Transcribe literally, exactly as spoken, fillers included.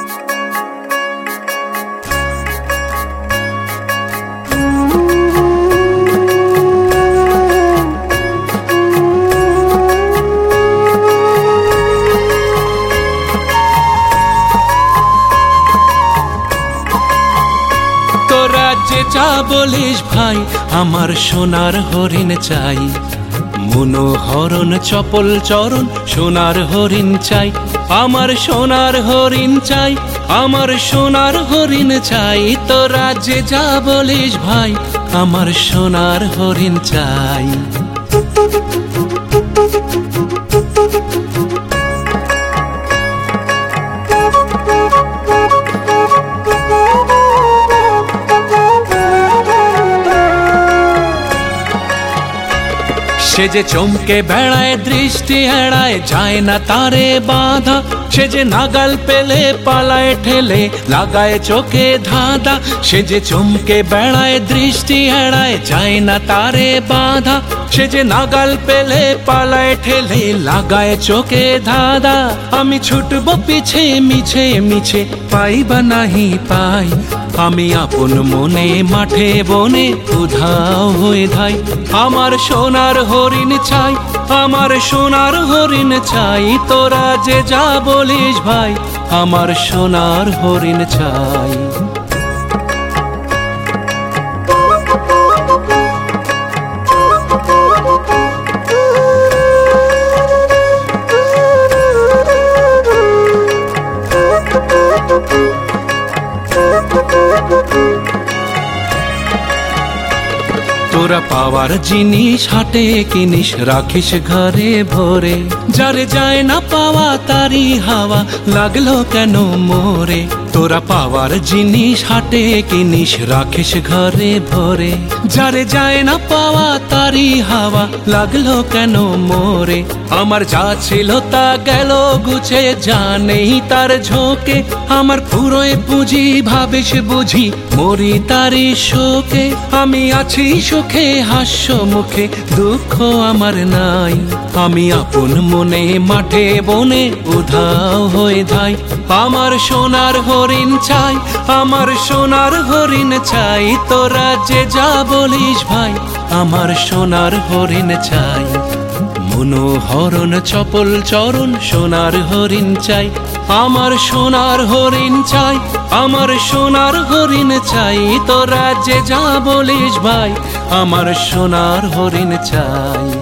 যা বলিস ভাই আমার সোনার হরিণ চাই, মনোহরণ চপল চরণ সোনার হরিণ চাই, আমার সোনার হরিণ চাই, আমার সোনার হরিণ চাই। তোরা যে যা বলিস ভাই আমার সোনার হরিণ চাই। সে যে চমকে বেড়ায় দৃষ্টি এড়ায় যায় না তারে বাধা, সে যে নাগাল পেলে পালায় ঠেলে লাগায় চোখে ধাঁধা, সে যে চমকে বেড়ায় দৃষ্টি এড়ায় যায় না তারে বাধা, সে যে নাগাল পেলে পালায় ঠেলে লাগায় চোখে ধাঁধা। আমি ছুটব পিছে মিছে মিছে পাই বা নাহি পাই, আমি আপন মনে মাঠে বনে উধাও হয়ে ধাই। আমার সোনার হরিণ চাই, আমার সোনার হরিণ চাই। তোরা যে যা বলিস ভাই আমার সোনার হরিণ চাই। তোরা পাওয়ার জিনিস হাটে কিনিস রাখিস ঘরে ভরে, যারে যায় না পাওয়া তারি হাওয়া লাগলো কেন মোরে। তোরা পাওয়ার জিনিস হাটে কিনিস রাখিস ঘরে ভরে, যারে যায় না পাওয়া তারি হাওয়া লাগলো কেন মোরে। আমার যা ছিল তা গেল গুছে জানেই তার ঝোঁকে, আমার পুরোয় পুঁজি ভাবিস বুঝি মরি তারি শোকে। আমি আছি সুখে হাস্য মুখে দুঃখ আমার নাই, আমি আপন মনে মাঠে বনে উধাও হয়ে ধাই। আমার সোনার হরিণ চাই, আমার সোনার হরিণ চাই। তোরা যে যা বলিস ভাই আমার সোনার হরিণ চাই, মনোহরণ চপল চরণ সোনার হরিণ চাই। আমার সোনার হরিণ চাই, আমার সোনার হরিণ চাই। তোরা যে যা বলিস ভাই আমার সোনার হরিণ চাই।